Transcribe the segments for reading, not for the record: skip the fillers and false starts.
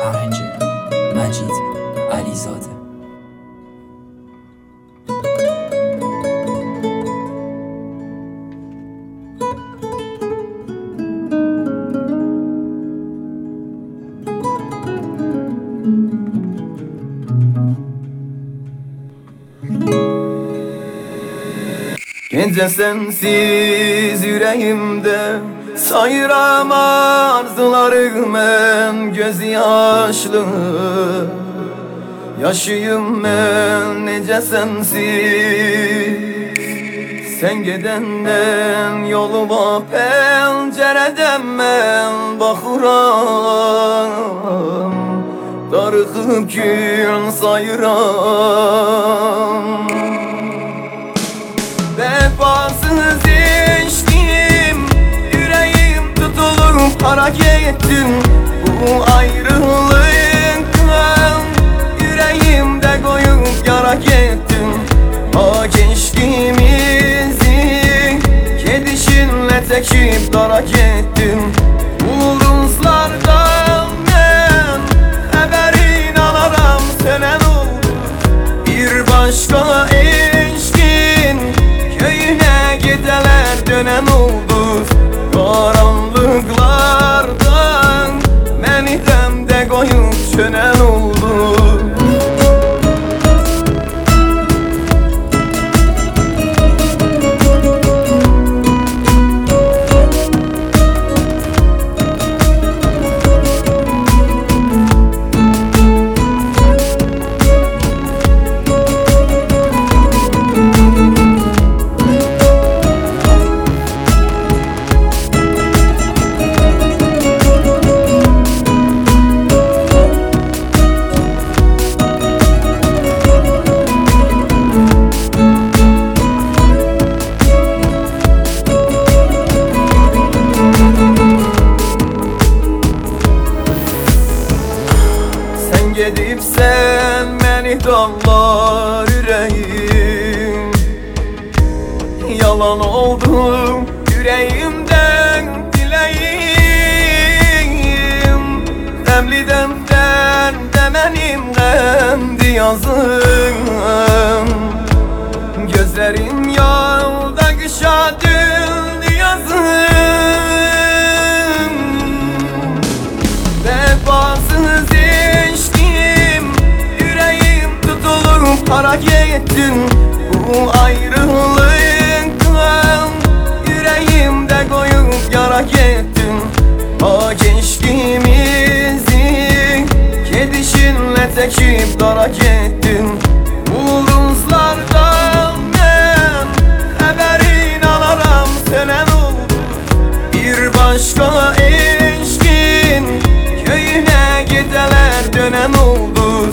Arrange Majid Alizade. Gece sensiz yüreğimde sayıram arzularım, ben gözyaşlı yaşıyım ben nece sensiz. Sen gidenden yoluma pencereden ben bakıram, darıkıp gün sayıram. Vefasız içtim, yüreğim tutulup hareket ettim. Bu ayrılıktan yüreğimde koyup yara ettim. O gençliğimizi kedişinle tekip darak ettim. Uğruzlardan ben haberin alaram, senen oldu bir başka eşkin. Köyüne gideler dönen oldu, karanlıklardan beni demde koyup çönen oldu. Gedip sen beni damlar yüreğim, yalan oldu yüreğimden dileğim. Demliden demenimden yazım, gözlerim yolda kışa döndü yazım. Vefasız hareket ettim. Bu ayrılıktan yüreğimde koyup yara ettim. O gençliğimizi kedişinle tekip darak ettim. Uğruzlardan ben haberin alaram, senen oldu bir başka eşkin. Köyüne gideler dönen oldu,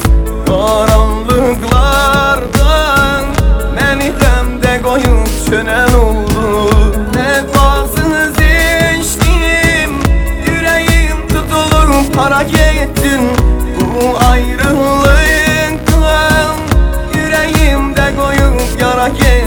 karanlıklardan beni demde koyup çönen oldu. Vefasız içtim, yüreğim tutulup hareket ettim. Bu ayrılıktan yüreğimde koyup yara ettim.